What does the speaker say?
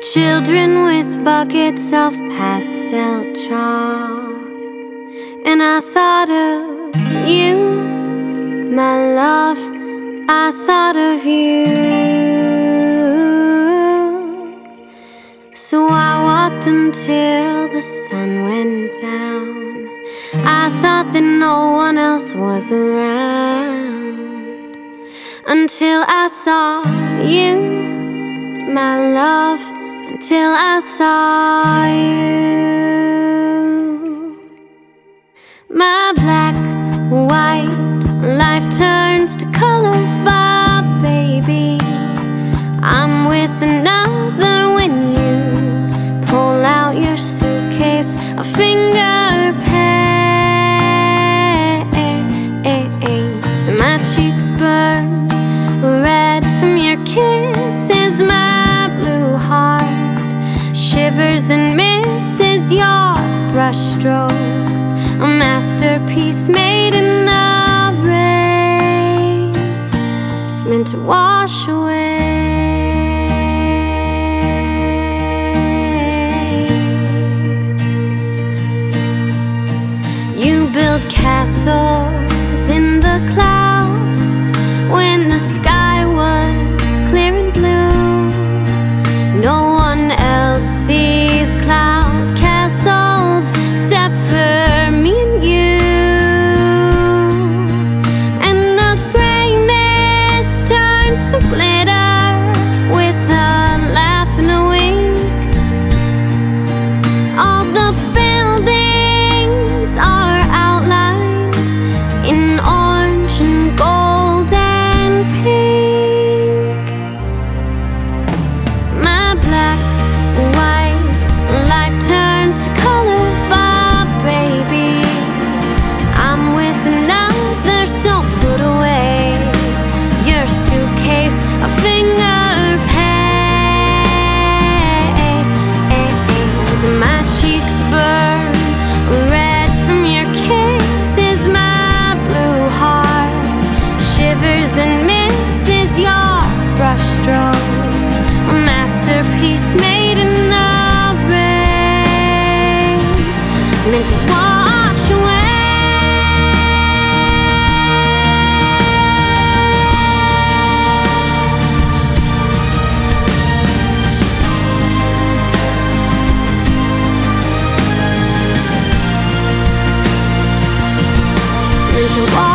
Children with buckets of pastel chalk, and I thought of you, my love, I thought of you. So I walked until the sun went down. I thought that no one else was around, until I saw you, my love, until I saw you. My black, white life turns to color, but baby, I'm with another when you pull out your suitcase of finger paints. My cheeks burn red from your kisses, my blue heart shivers and misses your brush strokes, a masterpiece made in the rain, meant to wash away. You build castles in the clouds when the sky was clear and blue. No one else sees cloud castles except for me and you. And the gray mist turns to glitter with a laugh and a wink. All the buildings are outlined in orange and gold and pink. My black, white life turns to color, but baby, I'm with another, so put away your suitcase of finger paints. My cheeks burn red from your kisses, my blue heart shivers and misses your brush strokes, a masterpiece made in the rain, meant to wash away. Meant to wash